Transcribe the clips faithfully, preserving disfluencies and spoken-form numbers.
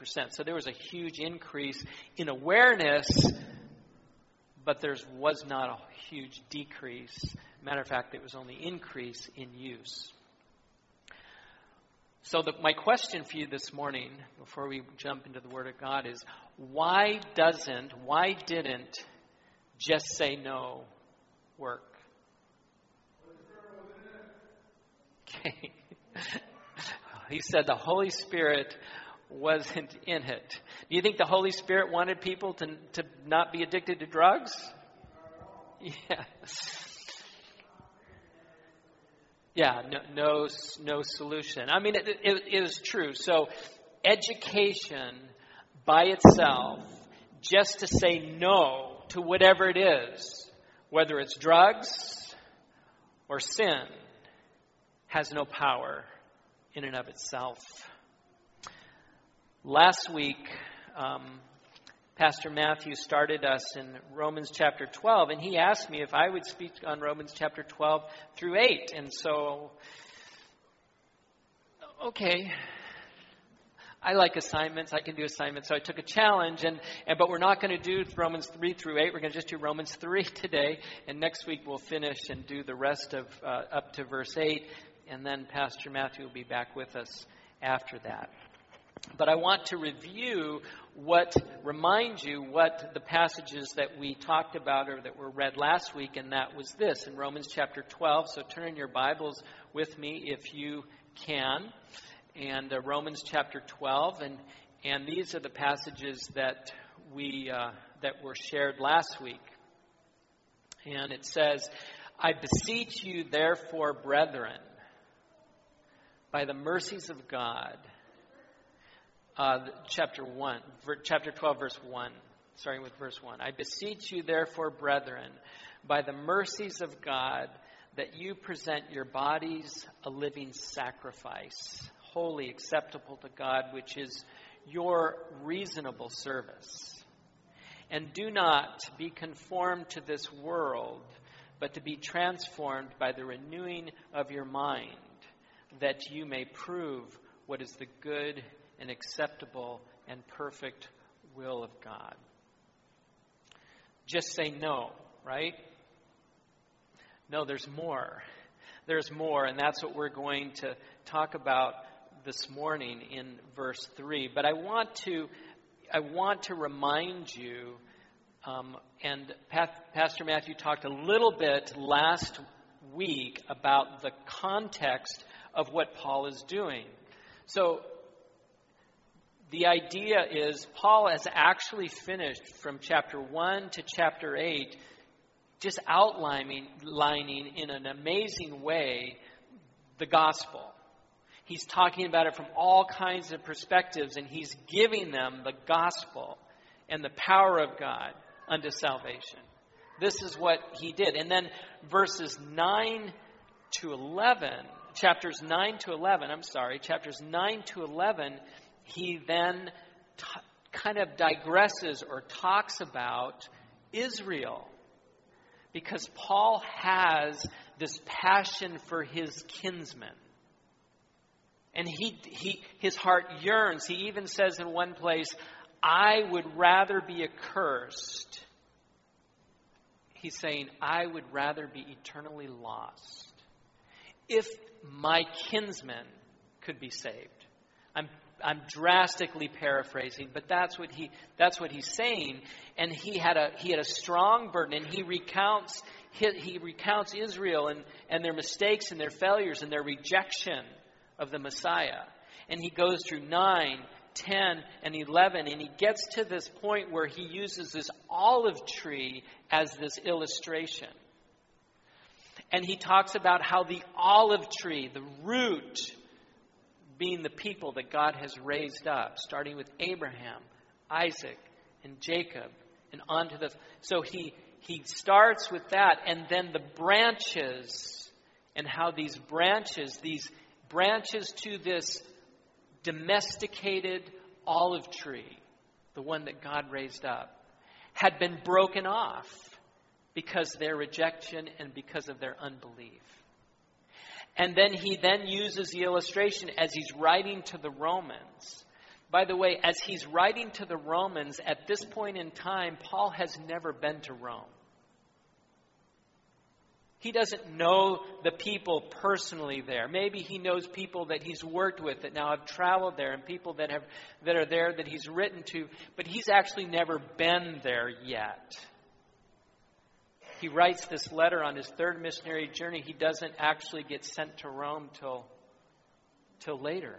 percent. So there was a huge increase in awareness, but there was not a huge decrease. Matter of fact, it was only increase in use. So the, my question for you this morning, before we jump into the Word of God, is why doesn't, why didn't just say no work? Okay. He said the Holy Spirit wasn't in it. Do you think the Holy Spirit wanted people to, to not be addicted to drugs? Yeah. Yeah, no, no, no solution. I mean, it, it, it is true. So education by itself, just to say no to whatever it is, whether it's drugs or sin, has no power in and of itself. Last week, um, Pastor Matthew started us in Romans chapter twelve, and he asked me if I would speak on Romans chapter twelve through eight. And so, okay, I like assignments. I can do assignments. So I took a challenge, and, and but we're not going to do Romans three through eight. We're going to just do Romans three today, and next week we'll finish and do the rest of uh, up to verse eight, and then Pastor Matthew will be back with us after that. But I want to review what, remind you what the passages that we talked about or that were read last week, and that was this in Romans chapter twelve. So turn in your Bibles with me if you can, and uh, Romans chapter twelve, and and these are the passages that we uh, that were shared last week. And it says, "I beseech you, therefore, brethren, by the mercies of God." Uh, chapter one, chapter twelve, verse one, starting with verse one. "I beseech you, therefore, brethren, by the mercies of God, that you present your bodies a living sacrifice, holy, acceptable to God, which is your reasonable service. And do not be conformed to this world, but to be transformed by the renewing of your mind, that you may prove what is the good and acceptable and perfect will of God." Just say no, right? No, there's more. There's more, and that's what we're going to talk about this morning in verse three. But I want to, I want to remind you, um, and Pat, Pastor Matthew talked a little bit last week about the context of what Paul is doing. So the idea is Paul has actually finished from chapter one to chapter eight, just outlining lining in an amazing way the gospel. He's talking about it from all kinds of perspectives, and he's giving them the gospel and the power of God unto salvation. This is what he did. And then verses nine to eleven, chapters nine to eleven, I'm sorry, chapters nine to eleven, he then t- kind of digresses or talks about Israel. Because Paul has this passion for his kinsmen. And he, he, his heart yearns. He even says in one place, "I would rather be accursed." He's saying, "I would rather be eternally lost if my kinsmen could be saved." I'm I'm drastically paraphrasing, but that's what he that's what he's saying. And he had a he had a strong burden, and he recounts he, he recounts Israel and, and their mistakes and their failures and their rejection of the Messiah. And he goes through nine, ten, and eleven, and he gets to this point where he uses this olive tree as this illustration. And he talks about how the olive tree, the root, being the people that God has raised up, starting with Abraham, Isaac, and Jacob, and on to the... So he, he starts with that, and then the branches, and how these branches, these branches to this domesticated olive tree, the one that God raised up, had been broken off because of their rejection and because of their unbelief. And then he then uses the illustration as he's writing to the Romans By the way, as he's writing to the Romans, at this point in time, Paul has never been to Rome. He doesn't know the people personally there. Maybe he knows people that he's worked with that now have traveled there, and people that have that are there that he's written to, but he's actually never been there yet. He writes this letter on his third missionary journey. He doesn't actually get sent to Rome till till later.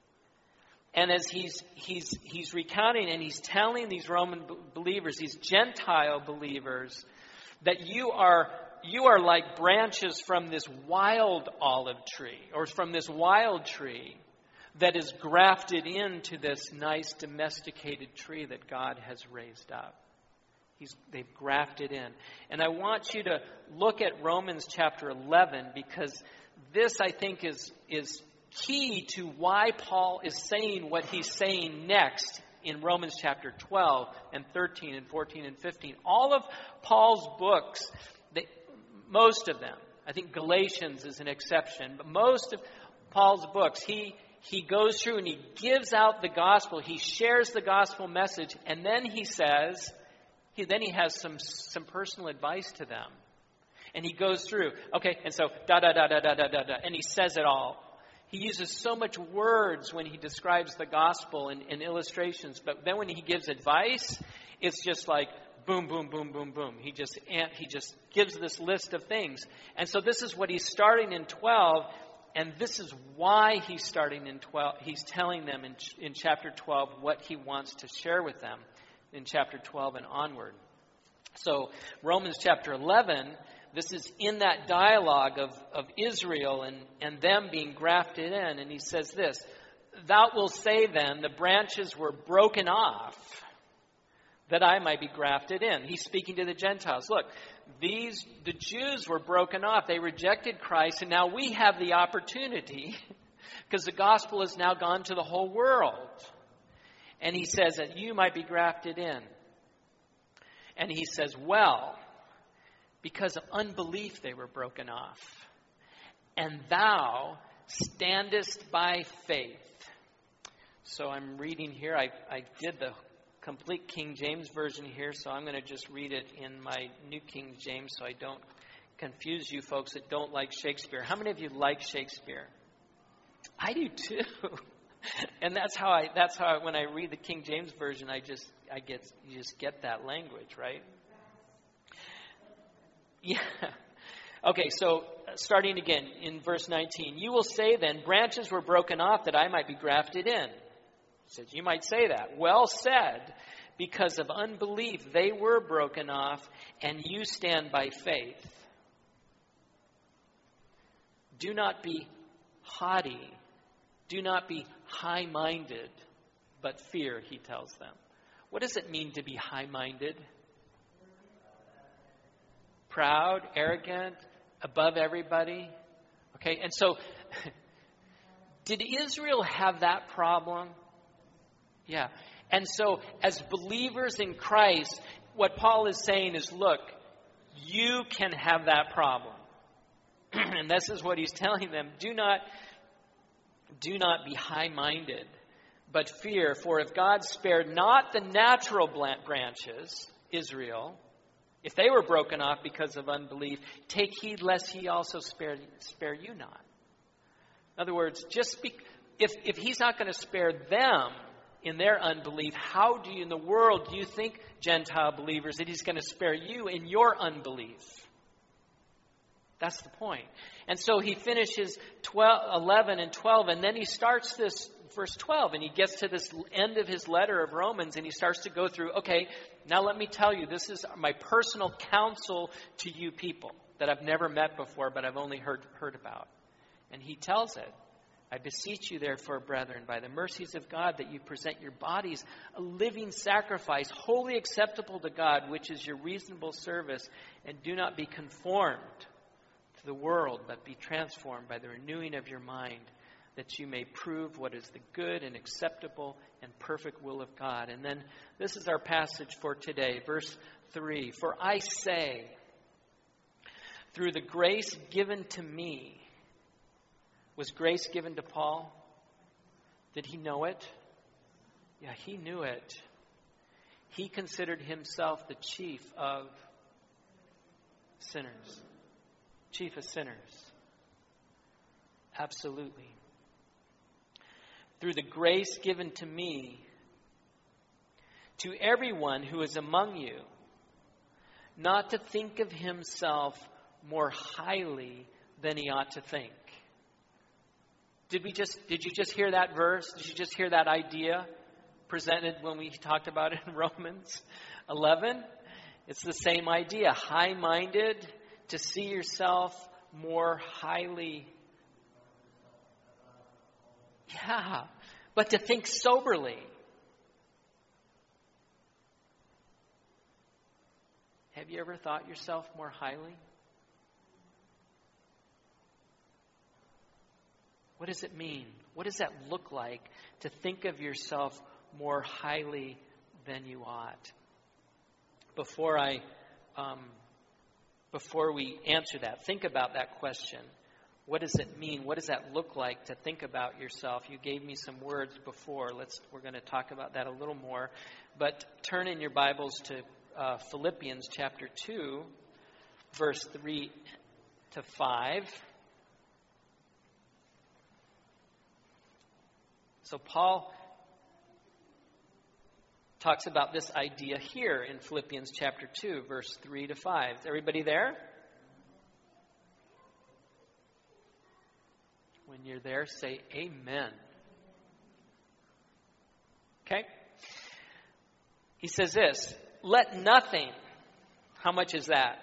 And as he's he's he's recounting and he's telling these Roman believers, these Gentile believers, that you are you are like branches from this wild olive tree, or from this wild tree that is grafted into this nice domesticated tree that God has raised up. He's, they've grafted in. And I want you to look at Romans chapter eleven, because this, I think, is is key to why Paul is saying what he's saying next in Romans chapter twelve and thirteen and fourteen and fifteen. All of Paul's books, they, most of them, I think Galatians is an exception, but most of Paul's books, he he goes through and he gives out the gospel. He shares the gospel message, and then he says, he then he has some some personal advice to them. And he goes through, okay, and so da da da da da da da da, and he says it all. He uses so much words when he describes the gospel and, and illustrations, but then when he gives advice, it's just like boom, boom, boom, boom, boom. He just he just gives this list of things. And so this is what he's starting in twelve, and this is why he's starting in twelve. He's telling them in, in chapter twelve what he wants to share with them in chapter twelve and onward. So Romans chapter eleven, this is in that dialogue of, of Israel and, and them being grafted in. And he says this, "Thou wilt say then, the branches were broken off, that I might be grafted in." He's speaking to the Gentiles. Look, these the Jews were broken off. They rejected Christ, and now we have the opportunity, because the gospel has now gone to the whole world. And he says that you might be grafted in. And he says, well, because of unbelief they were broken off. And thou standest by faith. So I'm reading here. I, I did the complete King James Version here, so I'm going to just read it in my New King James so I don't confuse you folks that don't like Shakespeare. How many of you like Shakespeare? I do too. And that's how I, that's how I, when I read the King James Version, I just, I get, you just get that language, right? Yeah. Okay, so starting again in verse nineteen. "You will say then, branches were broken off that I might be grafted in." He says, you might say that. Well said, because of unbelief they were broken off, and you stand by faith. Do not be haughty. Do not be high-minded, but fear, he tells them. What does it mean to be high-minded? Proud, arrogant, above everybody. Okay, and so, did Israel have that problem? Yeah. And so, as believers in Christ, what Paul is saying is, look, you can have that problem. And this is what he's telling them. Do not Do not be high-minded, but fear. For if God spared not the natural branches, Israel, if they were broken off because of unbelief, take heed lest he also spare, spare you not. In other words, just be, if, if he's not going to spare them in their unbelief, how do you in the world do you think, Gentile believers, that he's going to spare you in your unbelief? That's the point. And so he finishes twelve, eleven and twelve, and then he starts this verse twelve, and he gets to this end of his letter of Romans, and he starts to go through, okay, now let me tell you, this is my personal counsel to you people that I've never met before, but I've only heard, heard about. And he tells it. "I beseech you, therefore, brethren, by the mercies of God, that you present your bodies a living sacrifice, wholly acceptable to God, which is your reasonable service, and do not be conformed to the world, but be transformed by the renewing of your mind, that you may prove what is the good and acceptable and perfect will of God." And then this is our passage for today, verse three. "For I say, through the grace given to me," was grace given to Paul? Did he know it? Yeah, he knew it. He considered himself the chief of sinners. Chief of sinners. Absolutely. Through the grace given to me, to everyone who is among you, not to think of himself more highly than he ought to think. Did we just did you just hear that verse? Did you just hear that idea presented when we talked about it in Romans eleven? It's the same idea. High-minded, to see yourself more highly. Yeah, but to think soberly. Have you ever thought yourself more highly? What does it mean? What does that look like to think of yourself more highly than you ought? Before I, um, before we answer that, think about that question. What does it mean? What does that look like to think about yourself? You gave me some words before. Let's. We're going to talk about that a little more. But turn in your Bibles to uh, Philippians chapter two, verse three to five. So Paul talks about this idea here in Philippians chapter two, verse three to five. Is everybody there? When you're there, say amen. Okay? He says this, let nothing, how much is that?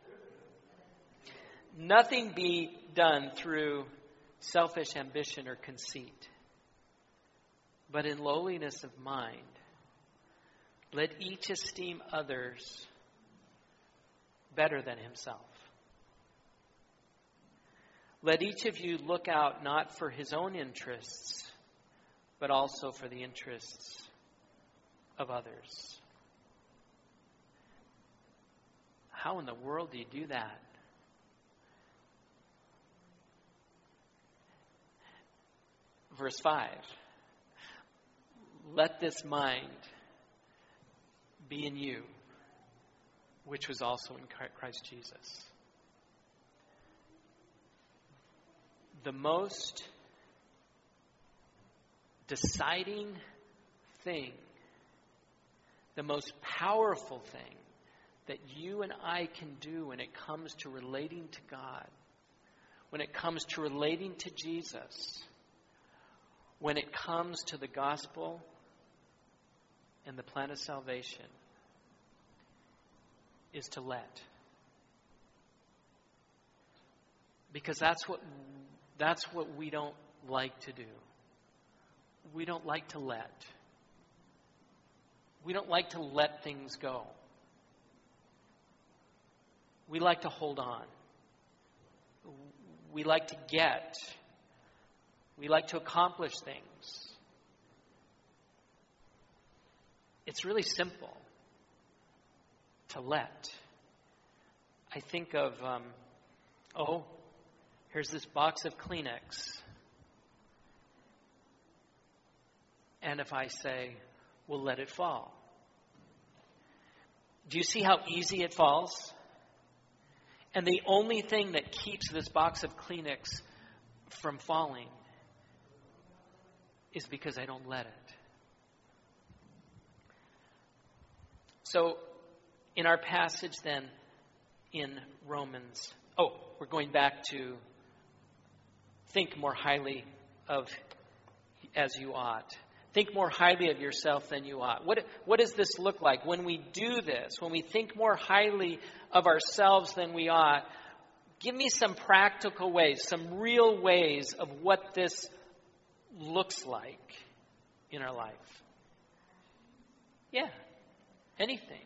Nothing be done through selfish ambition or conceit, but in lowliness of mind, let each esteem others better than himself. Let each of you look out not for his own interests, but also for the interests of others. How in the world do you do that? Verse five. Let this mind be in you, which was also in Christ Jesus. The most deciding thing, the most powerful thing that you and I can do when it comes to relating to God, when it comes to relating to Jesus, when it comes to the gospel and the plan of salvation, is to let. Because that's what that's what we don't like to do. We don't like to let. We don't like to let things go. We like to hold on. We like to get. We like to accomplish things. It's really simple to let. I think of, um, oh, here's this box of Kleenex. And if I say, well, let it fall. Do you see how easy it falls? And the only thing that keeps this box of Kleenex from falling is because I don't let it. So, in our passage then, in Romans, oh, we're going back to think more highly of as you ought. Think more highly of yourself than you ought. What, what does this look like? When we do this, when we think more highly of ourselves than we ought, give me some practical ways, some real ways of what this looks like in our life. Yeah, anything.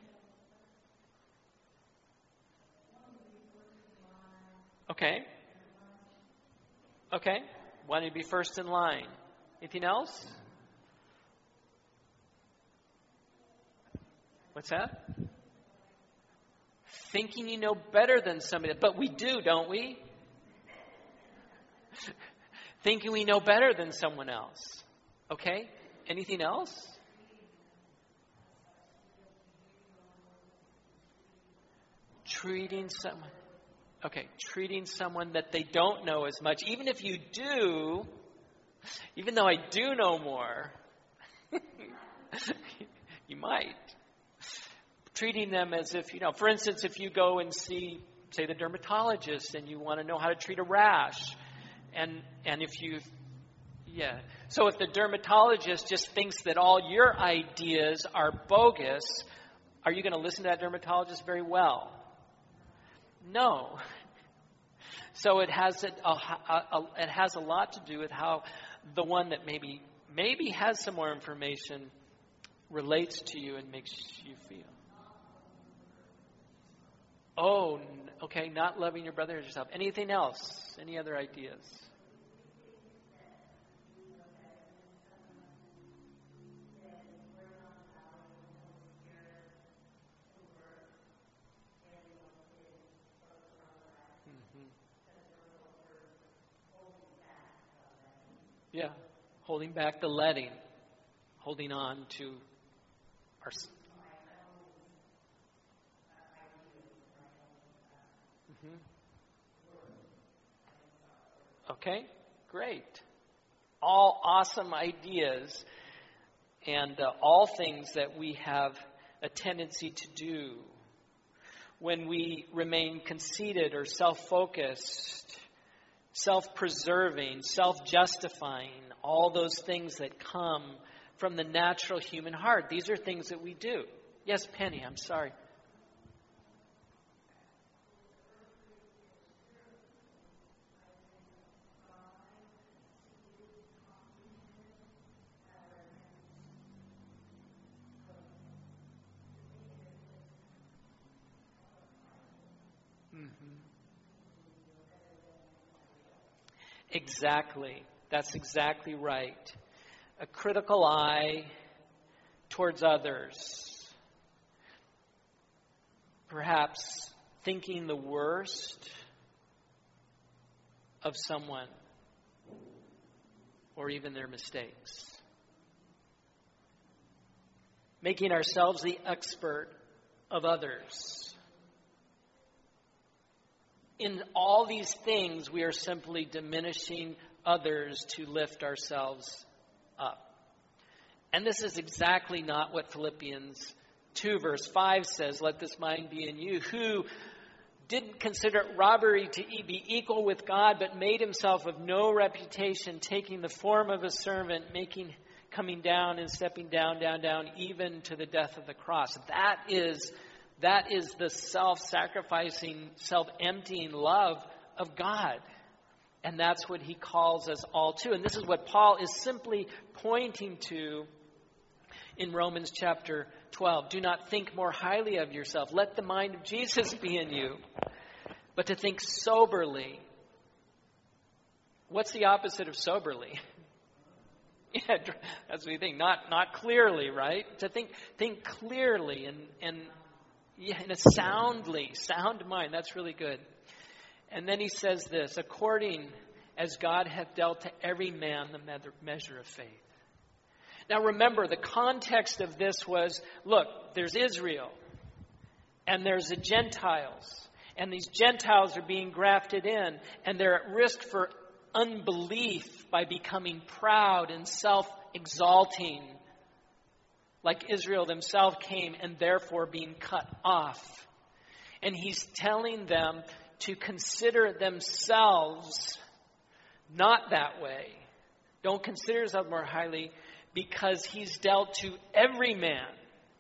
Okay. Okay. Wanting to be first in line. Anything else? What's that? Thinking you know better than somebody. But we do, don't we? Thinking we know better than someone else. Okay? Anything else? treating someone, okay, treating someone that they don't know as much, even if you do, even though I do know more, you might. Treating them as if, you know, for instance, if you go and see, say, the dermatologist and you want to know how to treat a rash, and and if you, yeah. So if the dermatologist just thinks that all your ideas are bogus, are you going to listen to that dermatologist very well? No. So it has a, a, a, it has a lot to do with how the one that maybe maybe has some more information relates to you and makes you feel. Oh, okay, not loving your brother as yourself. Anything else? Any other ideas? Mm-hmm. Yeah, holding back the letting, holding on to our. Okay, great. All awesome ideas and uh, all things that we have a tendency to do when we remain conceited or self-focused, self-preserving, self-justifying, all those things that come from the natural human heart. These are things that we do. Yes, Penny, I'm sorry. Exactly. That's exactly right. A critical eye towards others. Perhaps thinking the worst of someone or even their mistakes. Making ourselves the expert of others. In all these things, we are simply diminishing others to lift ourselves up. And this is exactly not what Philippians two verse five says. Let this mind be in you, who didn't consider it robbery to be equal with God, but made himself of no reputation, taking the form of a servant, making coming down and stepping down, down, down, even to the death of the cross. That is That is the self-sacrificing, self-emptying love of God. And that's what he calls us all to. And this is what Paul is simply pointing to in Romans chapter twelve. Do not think more highly of yourself. Let the mind of Jesus be in you. But to think soberly. What's the opposite of soberly? Yeah, that's what you think. Not, not clearly, right? To think, think clearly and, and Yeah, in a soundly, sound mind. That's really good. And then he says this, according as God hath dealt to every man the measure of faith. Now remember, the context of this was, look, there's Israel, and there's the Gentiles, and these Gentiles are being grafted in, and they're at risk for unbelief by becoming proud and self-exalting, like Israel themselves came, and therefore being cut off. And he's telling them to consider themselves not that way. Don't consider yourself more highly, because he's dealt to every man,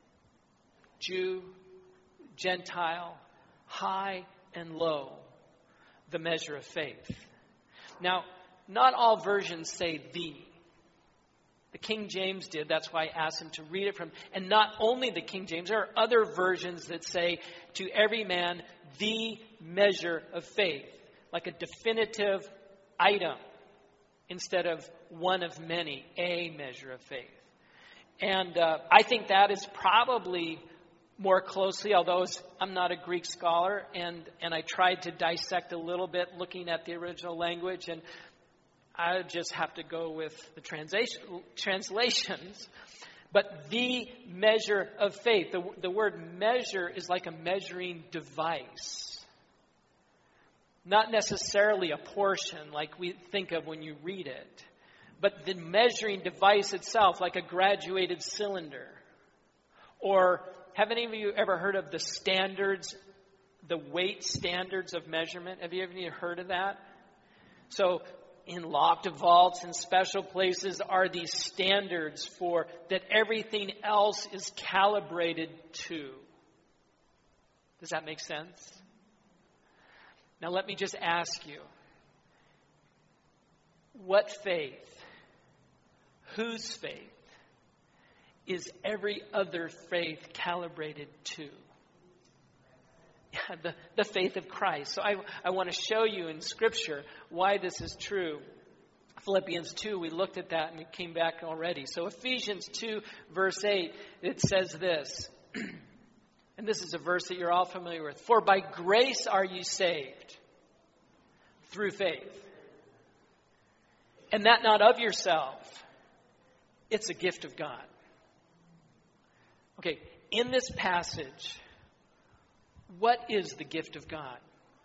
Jew, Gentile, high and low, the measure of faith. Now, not all versions say the. The King James did. That's why I asked him to read it from. And not only the King James, there are other versions that say, to every man, the measure of faith. Like a definitive item instead of one of many, a measure of faith. And uh, I think that is probably more closely, although I'm not a Greek scholar, and, and I tried to dissect a little bit looking at the original language, and I just have to go with the translation, translations. but the measure of faith. The, the word measure is like a measuring device. Not necessarily a portion like we think of when you read it, but the measuring device itself, like a graduated cylinder. Or have any of you ever heard of the standards, the weight standards of measurement? Have you ever heard of that? So in locked vaults and special places are these standards for that everything else is calibrated to. Does that make sense? Now let me just ask you, what faith, whose faith, is every other faith calibrated to? Yeah, the, the faith of Christ. So I, I want to show you in Scripture why this is true. Philippians two, we looked at that and we came back already. So Ephesians two, verse eight, it says this. And this is a verse that you're all familiar with. For by grace are you saved through faith. And that not of yourself. It's a gift of God. Okay, in this passage, what is the gift of God?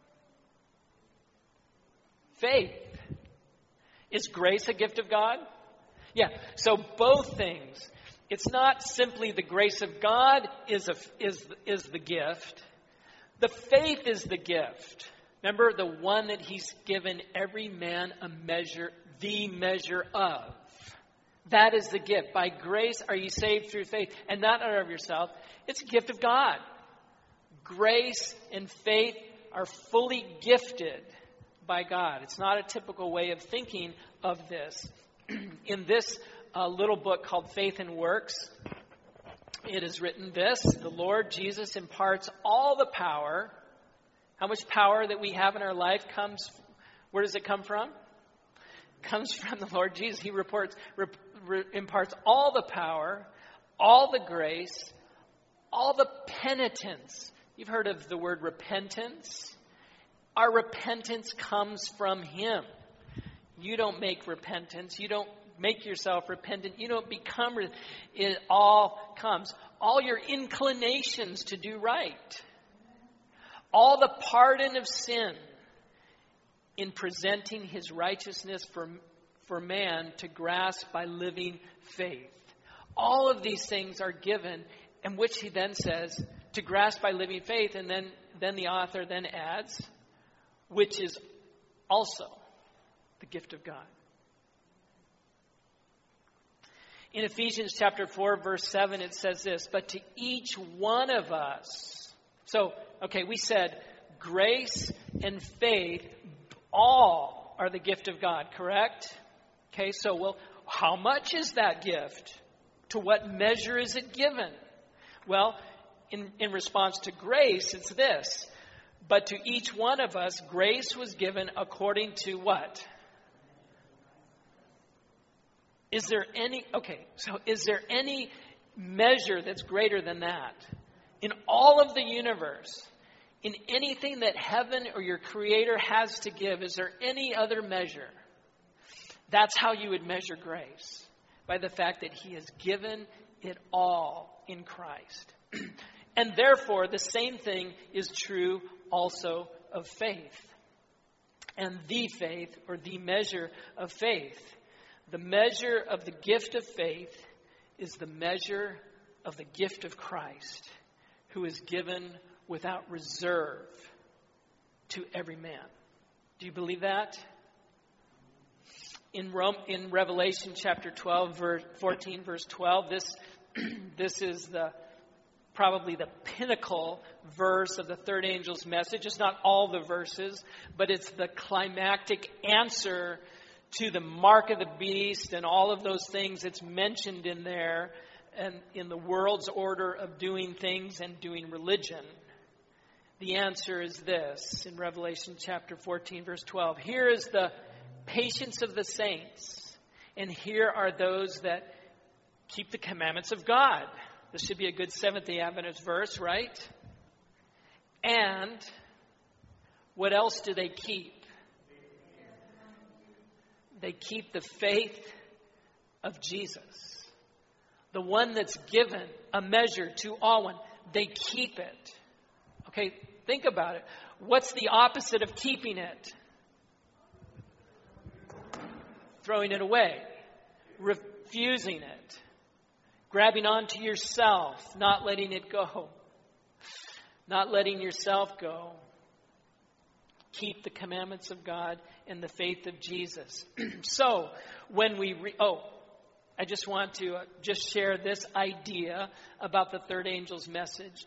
Faith. Is grace a gift of God? Yeah, so both things. It's not simply the grace of God is, a, is, is the gift. The faith is the gift. Remember, the one that he's given every man a measure, the measure of. That is the gift. By grace are you saved through faith, and not out of yourself. It's a gift of God. Grace and faith are fully gifted by God. It's not a typical way of thinking of this. In this uh, little book called Faith and Works, it is written this: the Lord Jesus imparts all the power. How much power that we have in our life comes, where does it come from? It comes from the Lord Jesus. He reports, rep, re, imparts all the power, all the grace, all the penitence. You've heard of the word repentance. Our repentance comes from Him. You don't make repentance. You don't make yourself repentant. You don't become. It all comes. All your inclinations to do right. All the pardon of sin in presenting His righteousness for, for man to grasp by living faith. All of these things are given, and which he then says, to grasp by living faith, and then, then the author then adds, which is also the gift of God. In Ephesians chapter four, verse seven, it says this, but to each one of us. So, okay, we said grace and faith, all are the gift of God, correct? Okay, so, well, how much is that gift? To what measure is it given? Well, in, in response to grace, it's this. But to each one of us, grace was given according to what? Is there any, okay, so is there any measure that's greater than that? In all of the universe, in anything that heaven or your Creator has to give, is there any other measure? That's how you would measure grace, by the fact that He has given it all in Christ. And therefore, the same thing is true also of faith. And the faith, or the measure of faith. The measure of the gift of faith is the measure of the gift of Christ, who is given without reserve to every man. Do you believe that? In Rome, in Revelation chapter twelve, verse fourteen, verse twelve, this this is the probably the pinnacle verse of the third angel's message. It's not all the verses, but it's the climactic answer to the mark of the beast and all of those things that's mentioned in there, and in the world's order of doing things and doing religion. The answer is this in Revelation chapter fourteen, verse twelve. Here is the patience of the saints, and here are those that keep the commandments of God. This should be a good Seventh-day Adventist verse, right? And what else do they keep? They keep the faith of Jesus. the one that's given a measure to all one, they keep it. Okay, think about it. What's the opposite of keeping it? Throwing it away, refusing it, grabbing onto yourself, not letting it go, not letting yourself go. Keep the commandments of God and the faith of Jesus. So, when we, re- oh, I just want to uh, just share this idea about the third angel's message.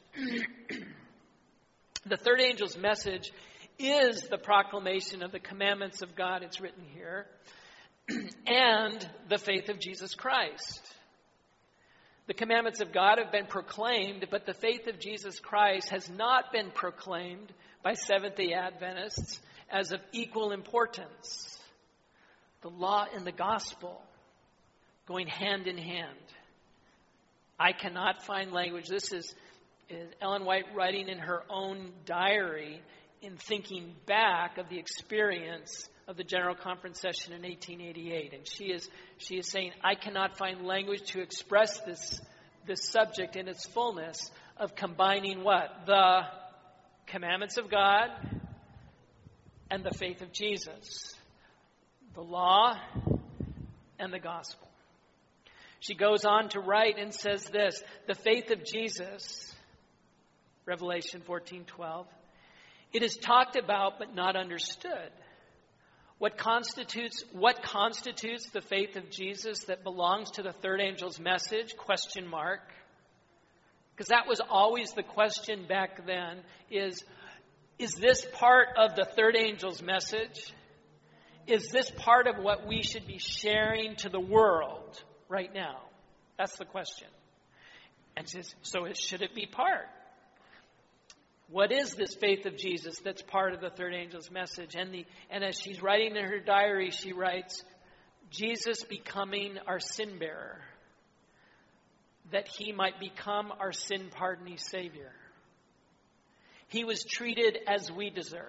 The third angel's message is the proclamation of the commandments of God, it's written here, and the faith of Jesus Christ. The commandments of God have been proclaimed, but the faith of Jesus Christ has not been proclaimed by Seventh-day Adventists as of equal importance. The law and the gospel going hand in hand. I cannot find language. This is, is Ellen White writing in her own diary in thinking back of the experience of the General Conference session in eighteen eighty-eight. And she is she is saying, I cannot find language to express this, this subject in its fullness of combining what? The commandments of God and the faith of Jesus. The law and the gospel. She goes on to write and says this, the faith of Jesus, Revelation fourteen twelve, it is talked about but not understood. What constitutes what constitutes the faith of Jesus that belongs to the third angel's message? Question mark. Because that was always the question back then, is, is this part of the third angel's message? Is this part of what we should be sharing to the world right now? That's the question. And says, so it, should it be part? What is this faith of Jesus that's part of the third angel's message? And the and as she's writing in her diary, she writes, Jesus becoming our sin bearer, that he might become our sin pardoning Savior. He was treated as we deserved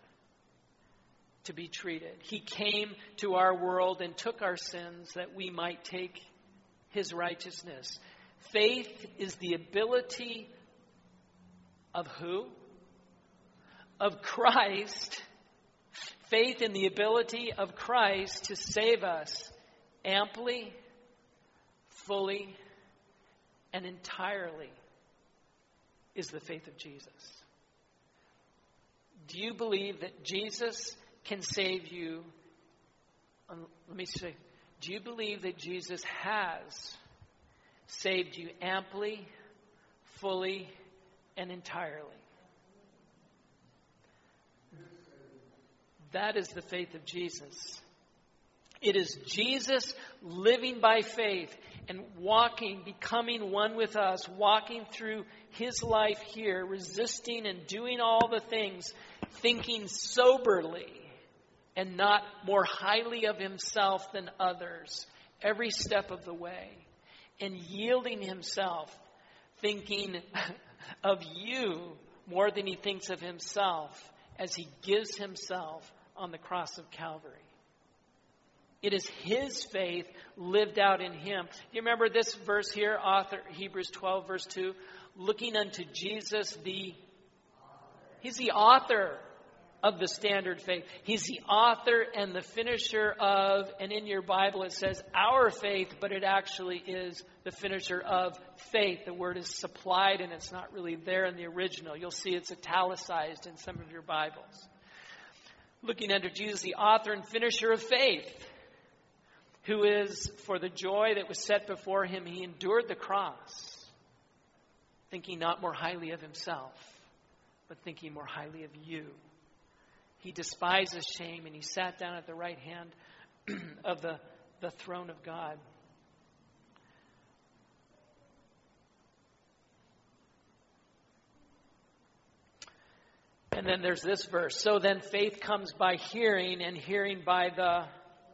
to be treated. He came to our world and took our sins that we might take his righteousness. Faith is the ability of who? Of Christ. Faith in the ability of Christ to save us amply, fully, and entirely is the faith of Jesus. Do you believe that Jesus can save you? Um, let me say, do you believe that Jesus has saved you amply, fully, and entirely? That is the faith of Jesus. It is Jesus living by faith and walking, becoming one with us, walking through his life here, resisting and doing all the things, thinking soberly and not more highly of himself than others every step of the way, and yielding himself, thinking of you more than he thinks of himself as he gives himself on the cross of Calvary. It is his faith lived out in him. You remember this verse here, author Hebrews twelve, verse two? Looking unto Jesus, the he's the author of the standard faith. He's the author and the finisher of, and in your Bible it says our faith, but it actually is the finisher of faith. The word is supplied and it's not really there in the original. You'll see it's italicized in some of your Bibles. Looking unto Jesus, the author and finisher of faith, who is, for the joy that was set before him, he endured the cross, thinking not more highly of himself, but thinking more highly of you. He despised his shame, and he sat down at the right hand of the, the throne of God. And then there's this verse. So then faith comes by hearing, and hearing by the...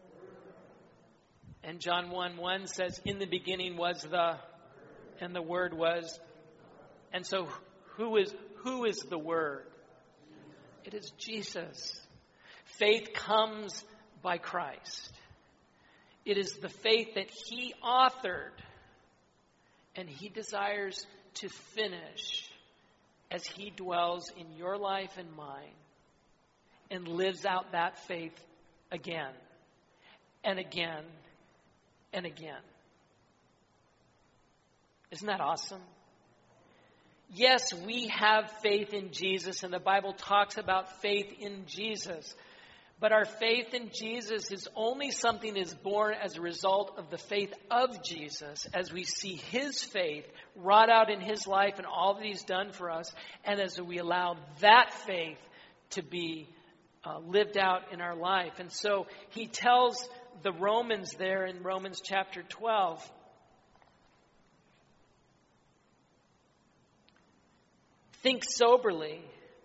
And John one one says, in the beginning was the... And the Word was... And so who is who is the Word? It is Jesus. Faith comes by Christ. It is the faith that he authored And he desires to finish as he dwells in your life and mine and lives out that faith again and again and again. Isn't that awesome? Yes, we have faith in Jesus, and the Bible talks about faith in Jesus. But our faith in Jesus is only something that is born as a result of the faith of Jesus, as we see his faith wrought out in his life and all that he's done for us, and as we allow that faith to be uh, lived out in our life. And so he tells the Romans there in Romans chapter twelve, think soberly,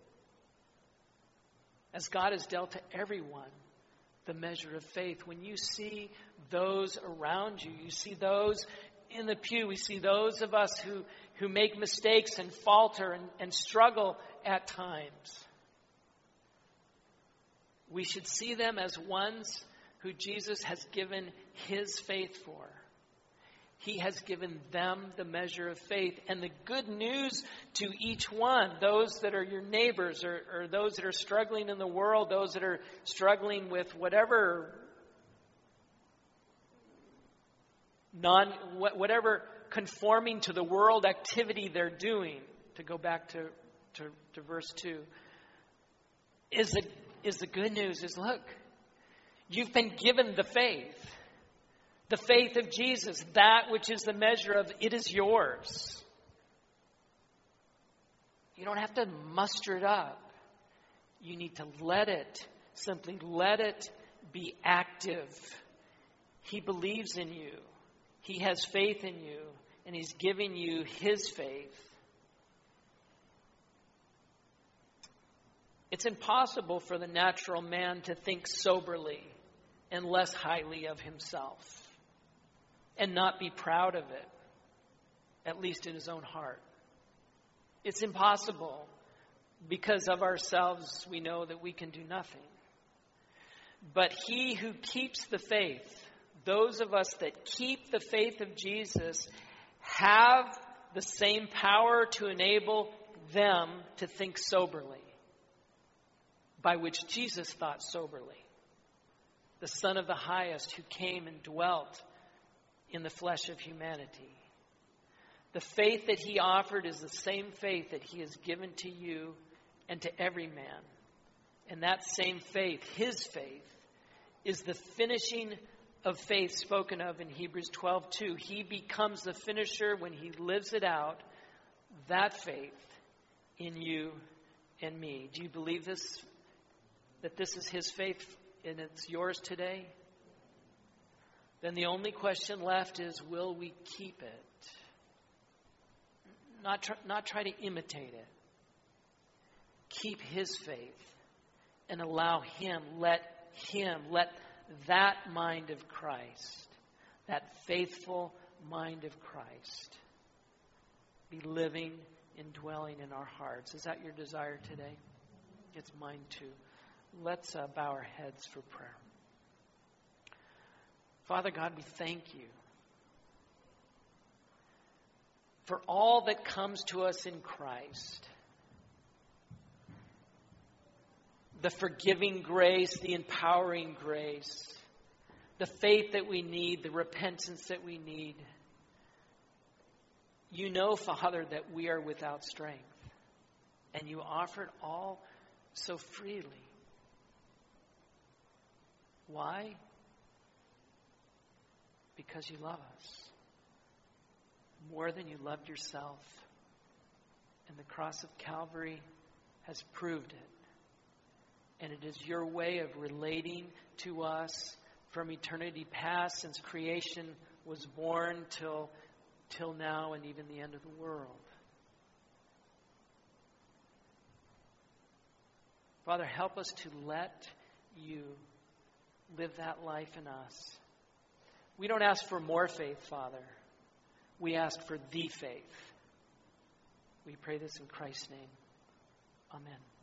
as God has dealt to everyone the measure of faith. When you see those around you, you see those in the pew, we see those of us who, who make mistakes and falter and, and struggle at times. We should see them as ones who Jesus has given his faith for. He has given them the measure of faith. And the good news to each one, those that are your neighbors or, or those that are struggling in the world, those that are struggling with whatever non, whatever conforming to the world activity they're doing, to go back to, to, to verse two, is the, is the good news is, look, you've been given the faith. The faith of Jesus, that which is the measure of it is yours. You don't have to muster it up. You need to let it, simply let it be active. He believes in you. He has faith in you, and he's giving you his faith. It's impossible for the natural man to think soberly and less highly of himself, and not be proud of it, at least in his own heart. It's impossible. Because of ourselves, we know that we can do nothing. But he who keeps the faith, those of us that keep the faith of Jesus, have the same power to enable them to think soberly, by which Jesus thought soberly. The Son of the Highest who came and dwelt in the flesh of humanity. The faith that he offered is the same faith that he has given to you and to every man. And that same faith, his faith, is the finishing of faith spoken of in Hebrews twelve two. He becomes the finisher when he lives it out, that faith in you and me. Do you believe this? That this is his faith and it's yours today? Then the only question left is, will we keep it? Not try, not try to imitate it. Keep his faith and allow him, let him, let that mind of Christ, that faithful mind of Christ, be living and dwelling in our hearts. Is that your desire today? It's mine too. Let's uh, bow our heads for prayer. Father God, we thank you for all that comes to us in Christ. The forgiving grace, the empowering grace, the faith that we need, the repentance that we need. You know, Father, that we are without strength, and you offer it all so freely. Why? Because you love us more than you loved yourself. And the cross of Calvary has proved it. And it is your way of relating to us from eternity past, since creation was born till, till now and even the end of the world. Father, help us to let you live that life in us. We don't ask for more faith, Father. We ask for the faith. We pray this in Christ's name. Amen.